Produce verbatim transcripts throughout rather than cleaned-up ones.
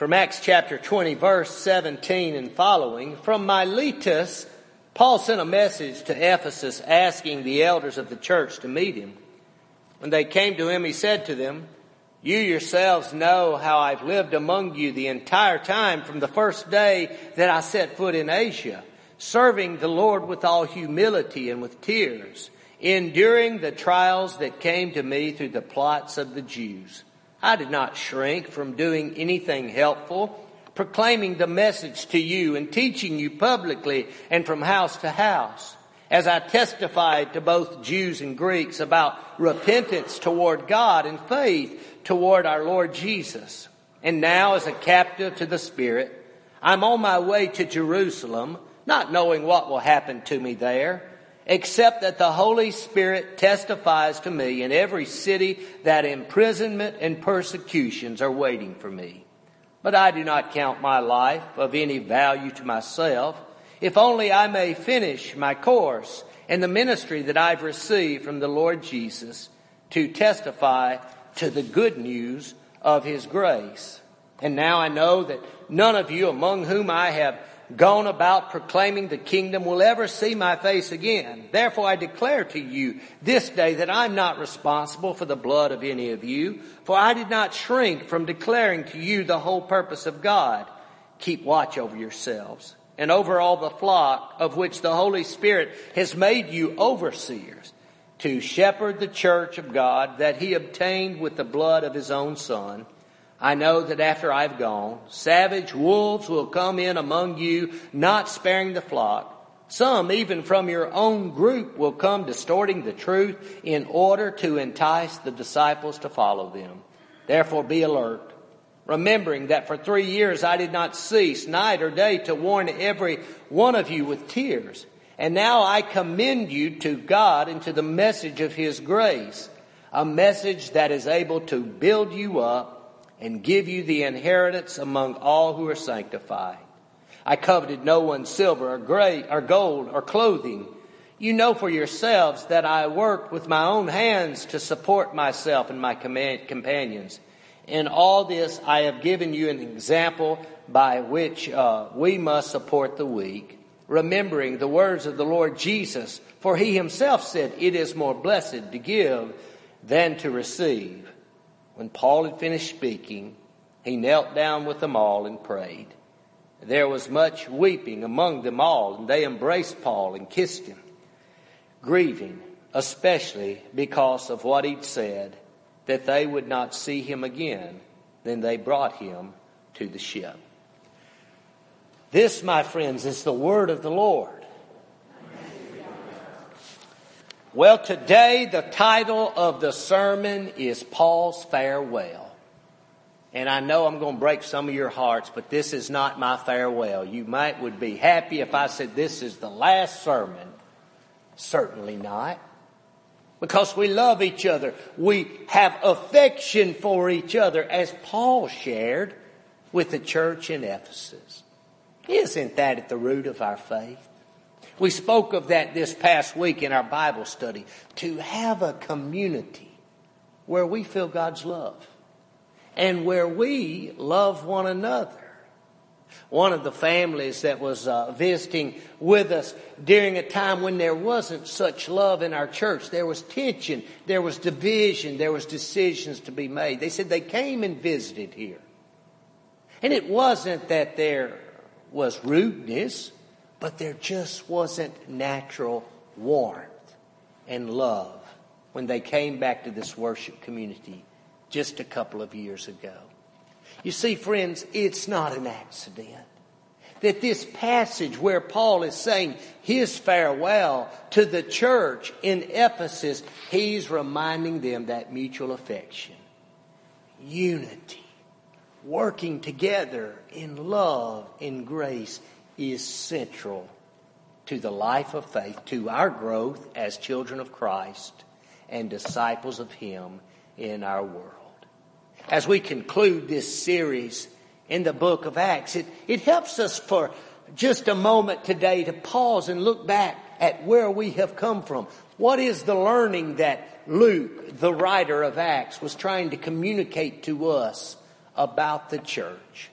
From Acts chapter twenty, verse seventeen and following, from Miletus, Paul sent a message to Ephesus asking the elders of the church to meet him. When they came to him, he said to them, "You yourselves know how I've lived among you the entire time from the first day that I set foot in Asia, serving the Lord with all humility and with tears, enduring the trials that came to me through the plots of the Jews. I did not shrink from doing anything helpful, proclaiming the message to you and teaching you publicly and from house to house, as I testified to both Jews and Greeks about repentance toward God and faith toward our Lord Jesus. And now, as a captive to the Spirit, I'm on my way to Jerusalem, not knowing what will happen to me there, except that the Holy Spirit testifies to me in every city that imprisonment and persecutions are waiting for me. But I do not count my life of any value to myself, if only I may finish my course and the ministry that I've received from the Lord Jesus to testify to the good news of His grace. And now I know that none of you among whom I have gone about proclaiming the kingdom will ever see my face again. Therefore I declare to you this day that I'm not responsible for the blood of any of you, for I did not shrink from declaring to you the whole purpose of God. Keep watch over yourselves and over all the flock of which the Holy Spirit has made you overseers, to shepherd the church of God that He obtained with the blood of His own Son. I know that after I've gone, savage wolves will come in among you, not sparing the flock. Some, even from your own group, will come distorting the truth in order to entice the disciples to follow them. Therefore be alert, remembering that for three years I did not cease night or day to warn every one of you with tears. And now I commend you to God and to the message of His grace, a message that is able to build you up and give you the inheritance among all who are sanctified. I coveted no one's silver or gray or gold or clothing. You know for yourselves that I worked with my own hands to support myself and my companions. In all this I have given you an example by which uh, we must support the weak, remembering the words of the Lord Jesus, for He Himself said, "It is more blessed to give than to receive." When Paul had finished speaking, he knelt down with them all and prayed. There was much weeping among them all, and they embraced Paul and kissed him, grieving, especially because of what he'd said, that they would not see him again. Then they brought him to the ship. This, my friends, is the word of the Lord. Well, today the title of the sermon is Paul's Farewell. And I know I'm going to break some of your hearts, but this is not my farewell. You might would be happy if I said this is the last sermon. Certainly not. Because we love each other. We have affection for each other, as Paul shared with the church in Ephesus. Isn't that at the root of our faith? We spoke of that this past week in our Bible study. To have a community where we feel God's love and where we love one another. One of the families that was uh, visiting with us during a time when there wasn't such love in our church, there was tension, there was division, there was decisions to be made. They said they came and visited here. And it wasn't that there was rudeness, but there just wasn't natural warmth and love when they came back to this worship community just a couple of years ago. You see, friends, it's not an accident that this passage where Paul is saying his farewell to the church in Ephesus, he's reminding them that mutual affection, unity, working together in love and grace is central to the life of faith, to our growth as children of Christ and disciples of Him in our world. As we conclude this series in the book of Acts, it, it helps us for just a moment today to pause and look back at where we have come from. What is the learning that Luke, the writer of Acts, was trying to communicate to us about the church?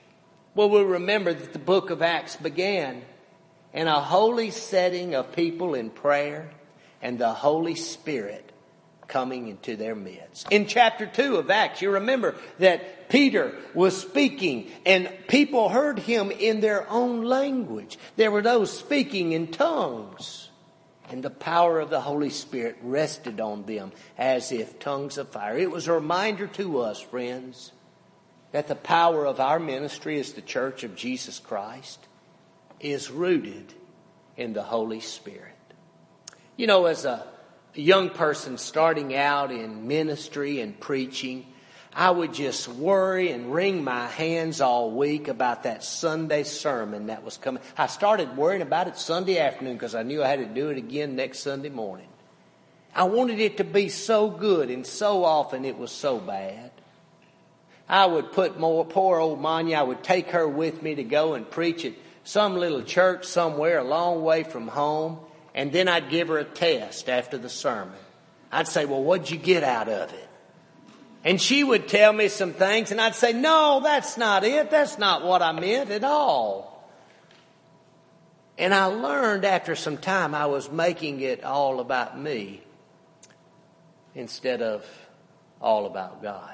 Well, we'll remember that the book of Acts began in a holy setting of people in prayer and the Holy Spirit coming into their midst. In chapter two of Acts, you remember that Peter was speaking and people heard him in their own language. There were those speaking in tongues, and the power of the Holy Spirit rested on them as if tongues of fire. It was a reminder to us, friends, that the power of our ministry as the Church of Jesus Christ is rooted in the Holy Spirit. You know, as a A young person starting out in ministry and preaching, I would just worry and wring my hands all week about that Sunday sermon that was coming. I started worrying about it Sunday afternoon because I knew I had to do it again next Sunday morning. I wanted it to be so good, and so often it was so bad. I would put more, poor old Manya, I would take her with me to go and preach at some little church somewhere a long way from home. And then I'd give her a test after the sermon. I'd say, well, what'd you get out of it? And she would tell me some things, and I'd say, no, that's not it. That's not what I meant at all. And I learned after some time I was making it all about me instead of all about God.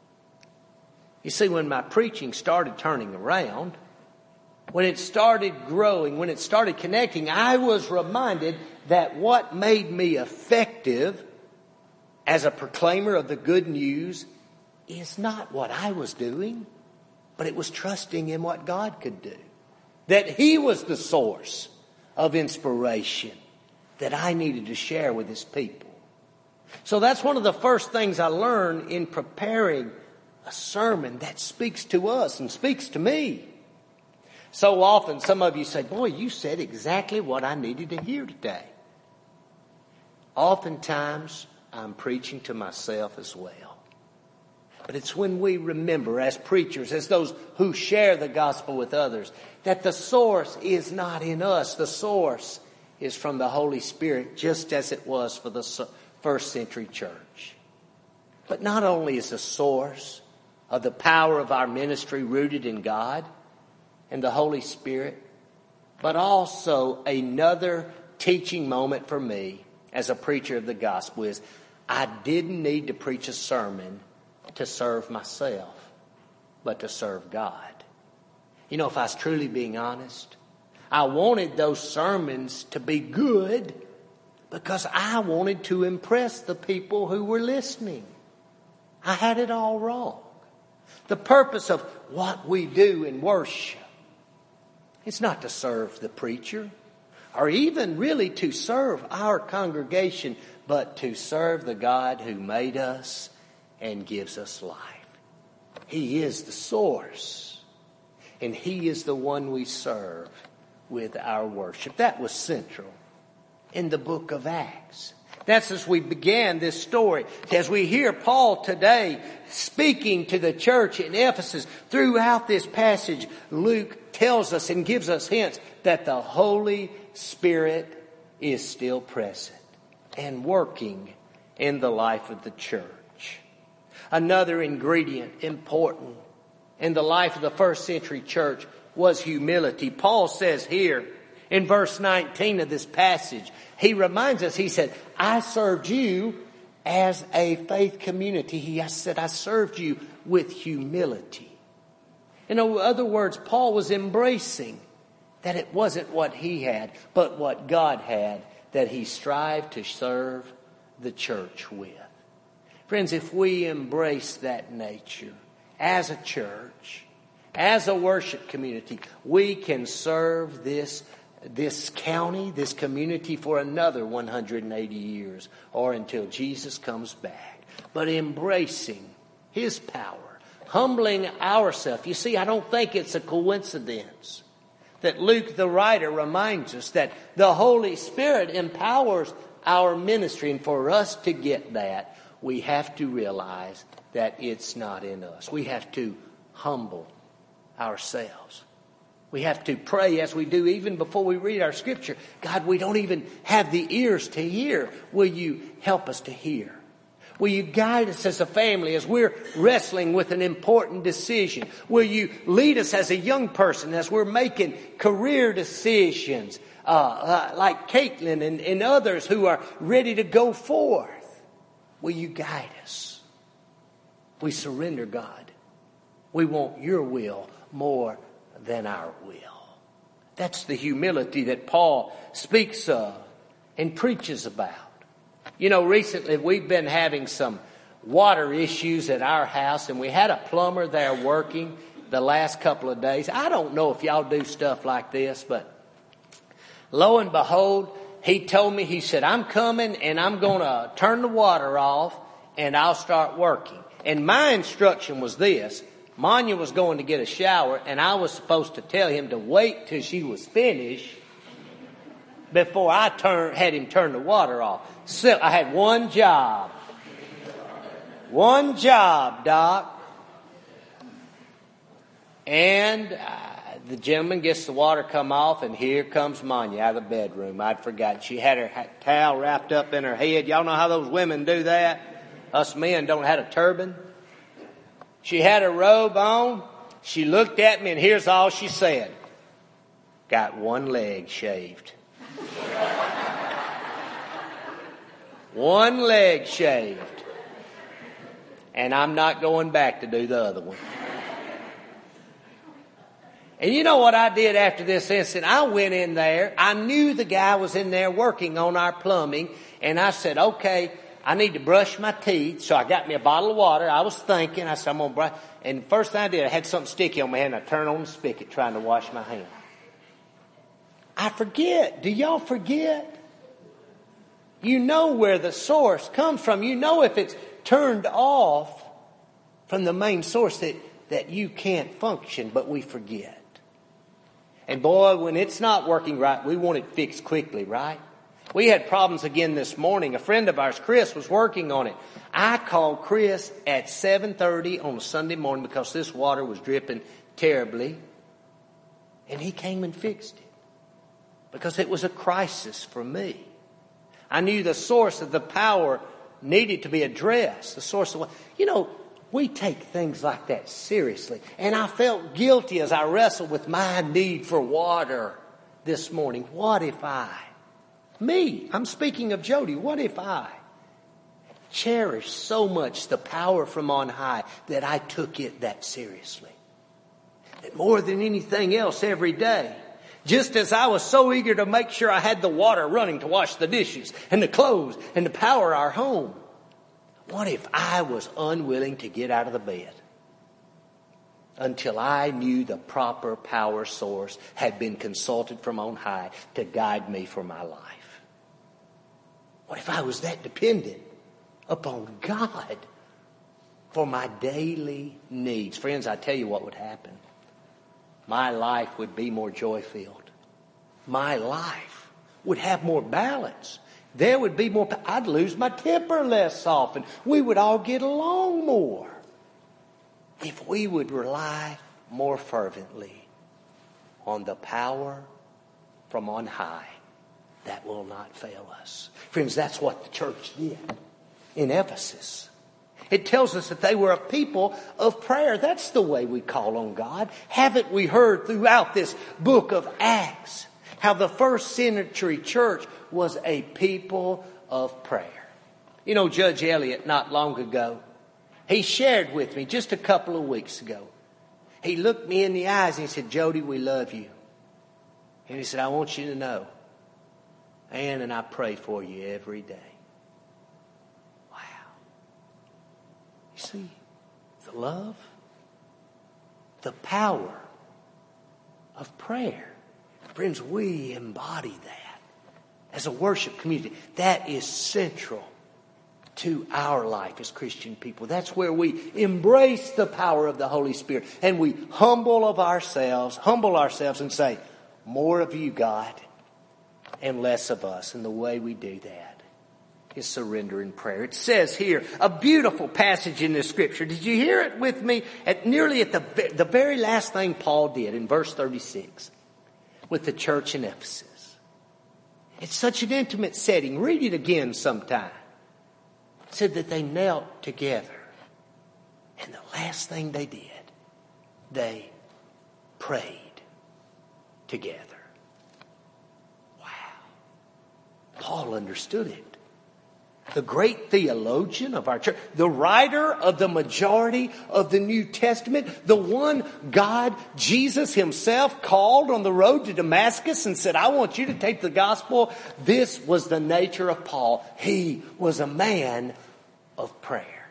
You see, when my preaching started turning around, when it started growing, when it started connecting, I was reminded that what made me effective as a proclaimer of the good news is not what I was doing, but it was trusting in what God could do. That He was the source of inspiration that I needed to share with His people. So that's one of the first things I learned in preparing a sermon that speaks to us and speaks to me. So often some of you say, boy, you said exactly what I needed to hear today. Oftentimes I'm preaching to myself as well. But it's when we remember as preachers, as those who share the gospel with others, that the source is not in us. The source is from the Holy Spirit, just as it was for the first century church. But not only is the source of the power of our ministry rooted in God and the Holy Spirit, but also another teaching moment for me as a preacher of the gospel is I didn't need to preach a sermon to serve myself, but to serve God. You know, if I was truly being honest, I wanted those sermons to be good because I wanted to impress the people who were listening. I had it all wrong. The purpose of what we do in worship, it's not to serve the preacher or even really to serve our congregation, but to serve the God who made us and gives us life. He is the source, and He is the one we serve with our worship. That was central in the book of Acts. That's as we began this story. As we hear Paul today speaking to the church in Ephesus, throughout this passage, Luke tells us and gives us hints that the Holy Spirit is still present and working in the life of the church. Another ingredient important in the life of the first century church was humility. Paul says here in verse nineteen of this passage, he reminds us, he said, I served you as a faith community. He said, I served you with humility. In other words, Paul was embracing that it wasn't what he had, but what God had that he strived to serve the church with. Friends, if we embrace that nature as a church, as a worship community, we can serve this this county, this community for another one hundred eighty years or until Jesus comes back. But embracing His power, humbling ourselves. You see, I don't think it's a coincidence that Luke the writer reminds us that the Holy Spirit empowers our ministry. And for us to get that, we have to realize that it's not in us. We have to humble ourselves. We have to pray as we do even before we read our scripture. God, we don't even have the ears to hear. Will you help us to hear? Will you guide us as a family as we're wrestling with an important decision? Will you lead us as a young person as we're making career decisions, uh, uh, like Caitlin and, and others who are ready to go forth? Will you guide us? We surrender, God. We want your will more than our will. That's the humility that Paul speaks of and preaches about. You know, recently we've been having some water issues at our house, and we had a plumber there working the last couple of days. I don't know if y'all do stuff like this, but lo and behold, he told me, he said, I'm coming and I'm going to turn the water off and I'll start working. And my instruction was this. Monya was going to get a shower, and I was supposed to tell him to wait till she was finished before I turn, had him turn the water off. So I had one job. One job, Doc. And uh, the gentleman gets the water come off, and here comes Monya out of the bedroom. I'd forgotten. She had her towel wrapped up in her head. Y'all know how those women do that? Us men don't have a turban. She had her robe on. She looked at me, and here's all she said. Got one leg shaved. One leg shaved. And I'm not going back to do the other one. And you know what I did after this incident? I went in there. I knew the guy was in there working on our plumbing. And I said, okay, I need to brush my teeth. So I got me a bottle of water. I was thinking, I said, I'm going to brush. And the first thing I did, I had something sticky on my hand. I turned on the spigot trying to wash my hand. I forget. Do y'all forget? You know where the source comes from. You know if it's turned off from the main source that, that you can't function, but we forget. And boy, when it's not working right, we want it fixed quickly, right? We had problems again this morning. A friend of ours, Chris, was working on it. I called Chris at seven thirty on a Sunday morning because this water was dripping terribly. And he came and fixed it because it was a crisis for me. I knew the source of the power needed to be addressed. The source of, you know, we take things like that seriously. And I felt guilty as I wrestled with my need for water this morning. What if I, me, I'm speaking of Jody, what if I cherished so much the power from on high that I took it that seriously? That more than anything else every day, just as I was so eager to make sure I had the water running to wash the dishes and the clothes and to power our home, what if I was unwilling to get out of the bed until I knew the proper power source had been consulted from on high to guide me for my life? What if I was that dependent upon God for my daily needs? Friends, I tell you what would happen. My life would be more joy-filled. My life would have more balance. There would be more, I'd lose my temper less often. We would all get along more if we would rely more fervently on the power from on high that will not fail us. Friends, that's what the church did in Ephesus. It tells us that they were a people of prayer. That's the way we call on God. Haven't we heard throughout this book of Acts how the first century church was a people of prayer? You know, Judge Elliott, not long ago, he shared with me just a couple of weeks ago. He looked me in the eyes and he said, Jody, we love you. And he said, I want you to know, Ann and I pray for you every day. You see, the love, the power of prayer. Friends, we embody that as a worship community. That is central to our life as Christian people. That's where we embrace the power of the Holy Spirit and we humble of ourselves, humble ourselves and say, more of you, God, and less of us. And the way we do that is surrender in prayer. It says here, a beautiful passage in the scripture. Did you hear it with me? At nearly at the, the very last thing Paul did in verse thirty-six with the church in Ephesus. It's such an intimate setting. Read it again sometime. said that they knelt together. And the last thing they did, they prayed together. Wow. Paul understood it. The great theologian of our church, the writer of the majority of the New Testament, the one God, Jesus himself, called on the road to Damascus and said, I want you to take the gospel. This was the nature of Paul. He was a man of prayer.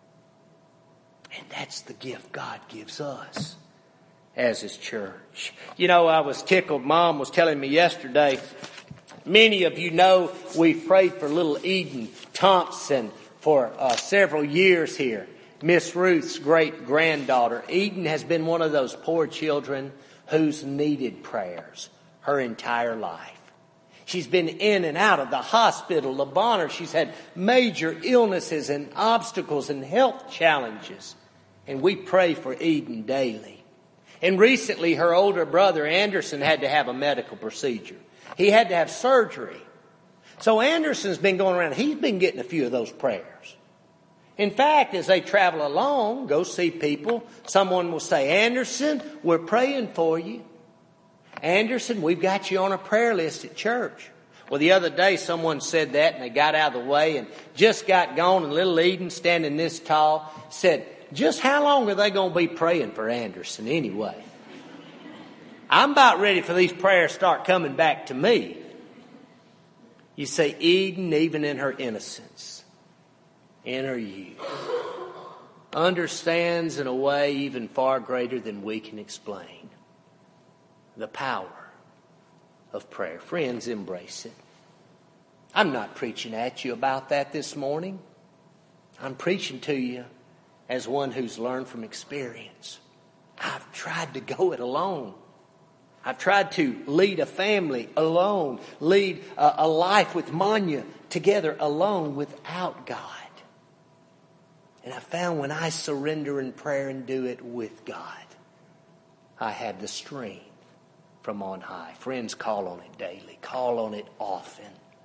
And that's the gift God gives us as his church. You know, I was tickled. Mom was telling me yesterday, many of you know we've prayed for little Eden Thompson for uh, several years here. Miss Ruth's great-granddaughter. Eden has been one of those poor children who's needed prayers her entire life. She's been in and out of the hospital, the Bonner. She's had major illnesses and obstacles and health challenges. And we pray for Eden daily. And recently her older brother Anderson had to have a medical procedure. He had to have surgery. So Anderson's been going around. He's been getting a few of those prayers. In fact, as they travel along, go see people, someone will say, Anderson, we're praying for you. Anderson, we've got you on a prayer list at church. Well, the other day someone said that and they got out of the way and just got gone, and little Eden, standing this tall, said, just how long are they going to be praying for Anderson anyway? I'm about ready for these prayers to start coming back to me. You say, Eden, even in her innocence, in her youth, understands in a way even far greater than we can explain the power of prayer. Friends, embrace it. I'm not preaching at you about that this morning. I'm preaching to you as one who's learned from experience. I've tried to go it alone. I've tried to lead a family alone, lead a, a life with Manya together alone without God. And I found when I surrender in prayer and do it with God, I have the strength from on high. Friends, call on it daily. Call on it often.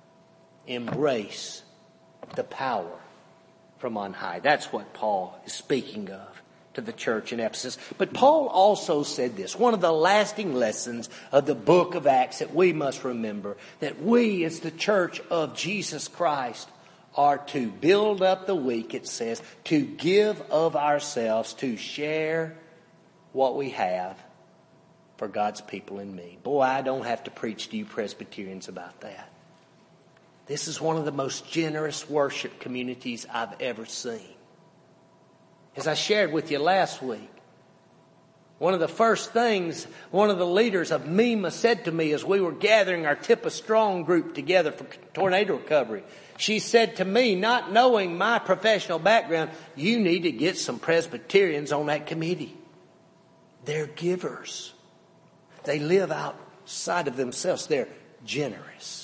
Embrace the power from on high. That's what Paul is speaking of to the church in Ephesus. But Paul also said this, one of the lasting lessons of the book of Acts that we must remember, that we as the church of Jesus Christ are to build up the weak, it says, to give of ourselves, to share what we have for God's people in me. Boy, I don't have to preach to you Presbyterians about that. This is one of the most generous worship communities I've ever seen. As I shared with you last week, one of the first things one of the leaders of MEMA said to me as we were gathering our Tippa Strong group together for tornado recovery, she said to me, not knowing my professional background, you need to get some Presbyterians on that committee. They're givers. They live outside of themselves. They're generous.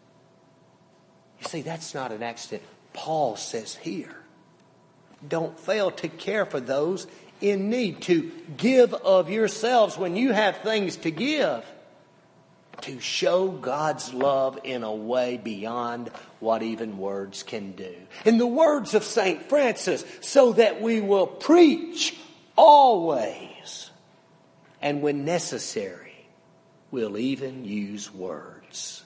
You see, that's not an accident. Paul says here, don't fail to care for those in need, to give of yourselves when you have things to give, to show God's love in a way beyond what even words can do. In the words of Saint Francis, so that we will preach always, and when necessary, we'll even use words.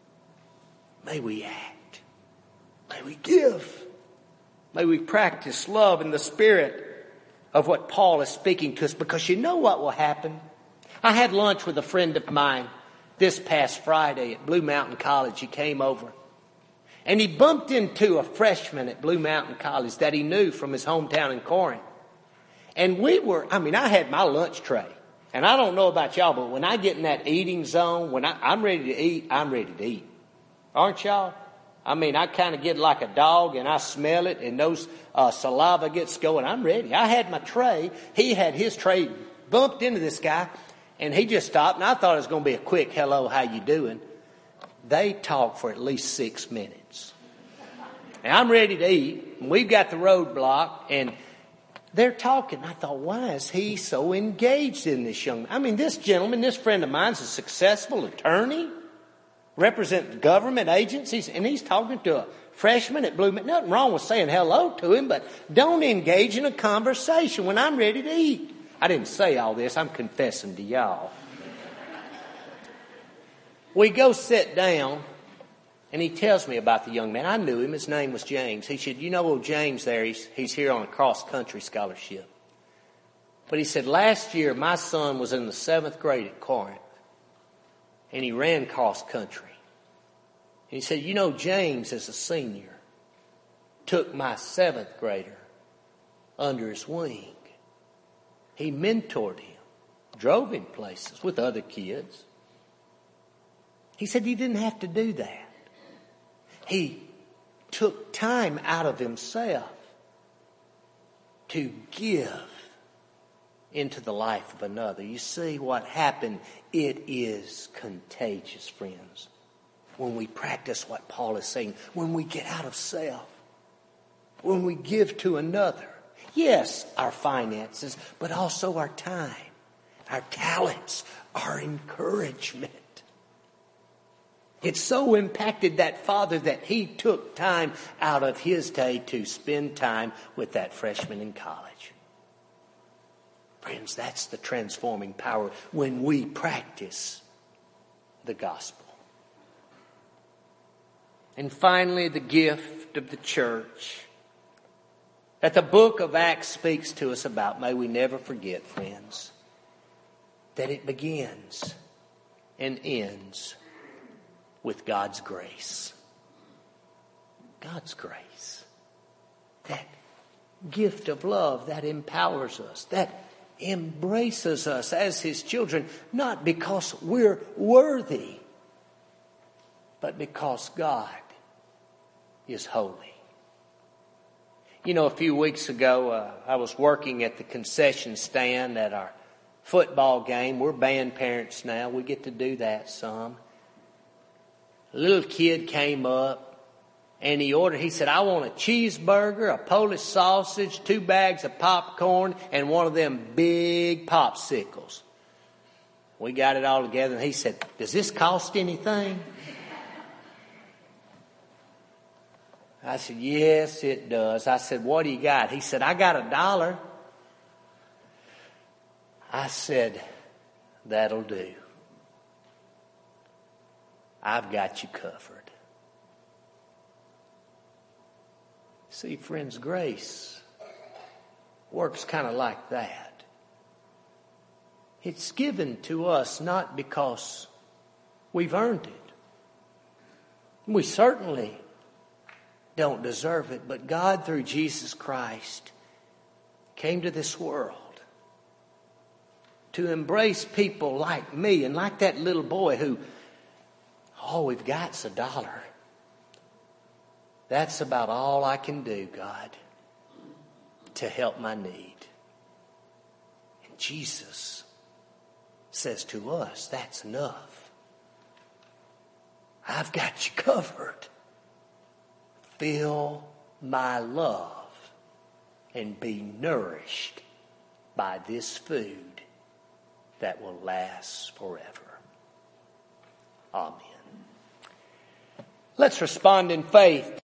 May we act. May we give. May we practice love in the spirit of what Paul is speaking to us, because you know what will happen? I had lunch with a friend of mine this past Friday at Blue Mountain College. He came over and he bumped into a freshman at Blue Mountain College that he knew from his hometown in Corinth. And we were, I mean, I had my lunch tray. And I don't know about y'all, but when I get in that eating zone, when I, I'm ready to eat, I'm ready to eat. Aren't y'all? I mean, I kind of get like a dog and I smell it and those uh, saliva gets going. I'm ready. I had my tray. He had his tray, bumped into this guy, and he just stopped. And I thought it was going to be a quick, hello, how you doing? They talked for at least six minutes. And I'm ready to eat. And we've got the roadblock, and they're talking. I thought, why is he so engaged in this young man? I mean, this gentleman, this friend of mine is a successful attorney, represents government agencies, and he's talking to a freshman at Blue Mountain. Nothing wrong with saying hello to him, but don't engage in a conversation when I'm ready to eat. I didn't say all this. I'm confessing to y'all. We go sit down, and he tells me about the young man. I knew him. His name was James. He said, you know old James there, he's, he's here on a cross-country scholarship. But he said, last year my son was in the seventh grade at Corinth, and he ran cross-country. And he said, you know, James, as a senior, took my seventh grader under his wing. He mentored him, drove him places with other kids. He said he didn't have to do that. He took time out of himself to give into the life of another. You see what happened? It is contagious, friends. When we practice what Paul is saying, when we get out of self, when we give to another. Yes, our finances, but also our time, our talents, our encouragement. It so impacted that father that he took time out of his day to spend time with that freshman in college. Friends, that's the transforming power when we practice the gospel. And finally, the gift of the church that the book of Acts speaks to us about. May we never forget, friends, that it begins and ends with God's grace. God's grace. That gift of love that empowers us, that embraces us as His children, not because we're worthy, but because God is holy. You know, a few weeks ago, uh, I was working at the concession stand at our football game. We're band parents now. We get to do that some. A little kid came up and he ordered, he said, I want a cheeseburger, a Polish sausage, two bags of popcorn, and one of them big popsicles. We got it all together and he said, does this cost anything? I said, yes, it does. I said, what do you got? He said, I got a dollar. I said, that'll do. I've got you covered. See, friends, grace works kind of like that. It's given to us not because we've earned it. We certainly don't deserve it, but God, through Jesus Christ, came to this world to embrace people like me and like that little boy who, all we've got's a dollar. That's about all I can do, God, to help my need. And Jesus says to us, that's enough. I've got you covered. Feel my love and be nourished by this food that will last forever. Amen. Let's respond in faith.